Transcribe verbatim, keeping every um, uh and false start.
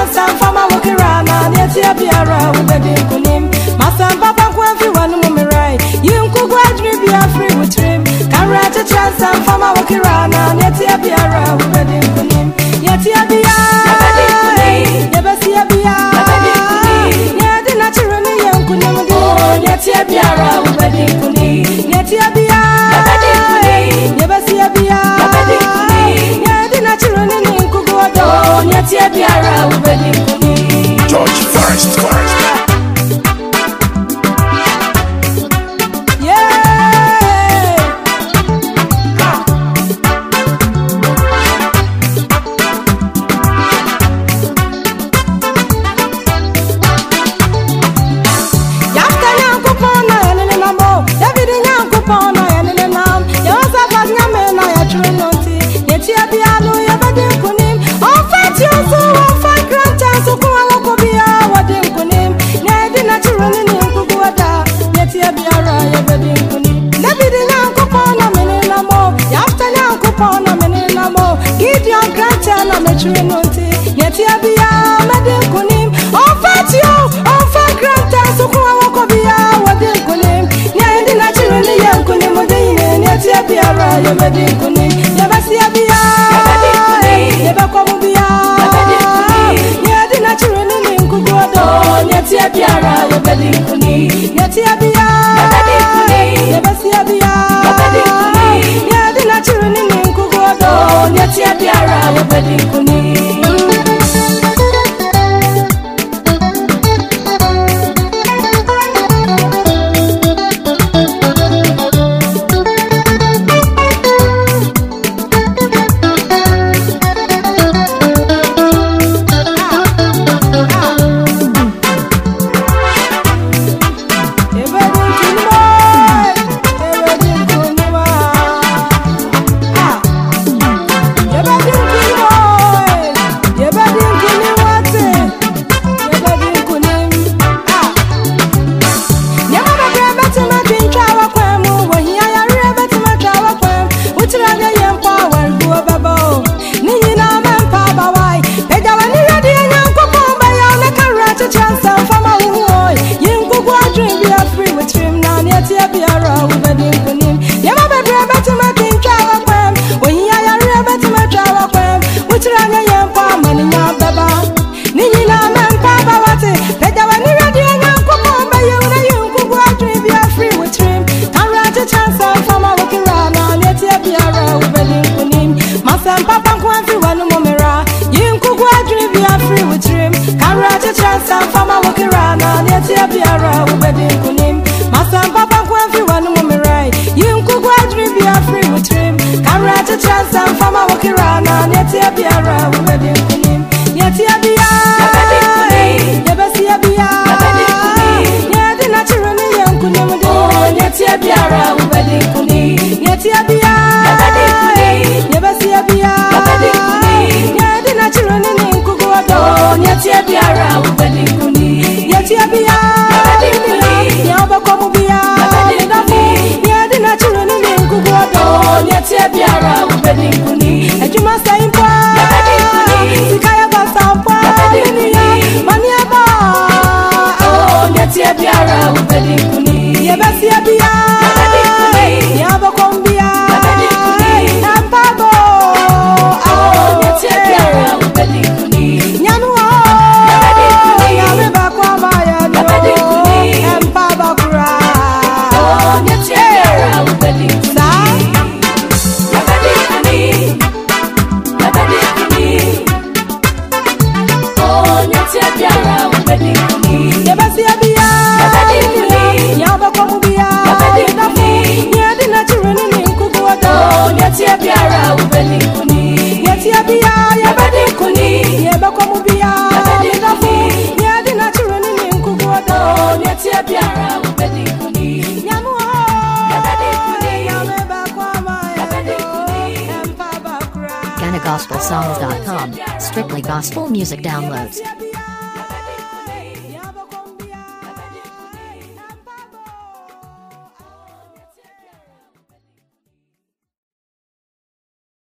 chance and fama wokirana nyeti abiara ubedi kunim masam papa kwanfi wanu mumirai yinku gwadri bia free with trim kanra chance and fama wokirana nyeti abiara ubedi kunim nyeti abiara ubedi kunim yebesi abiara ubedi kunim nyedi na chirani yankunim do nyeti abiara ubedi kunim nyeti abiara ubedi kunim yebesi abiara ubedi kunim nyedi na chirani yankugodo nyeti abiara ubedi kunim George Forest Forest Gideon Grant and I'm a trinity. Yet, ya be a madam kunim. Oh, fat you, oh, fat Grant and so who I walk over ya, what they kunim. Yet, the naturally young kunim, yet, ya be a raya, madam kunim. Never see a beer, never come be a yet, the naturally young kugodo. Yet, ya be a raya, madam kunim. Yet, ya be a never see a beer, yet, the naturally young kugodo. Yet, ya be a raya, madam kunim. Ghana Gospel Songs dot com, strictly gospel music downloads.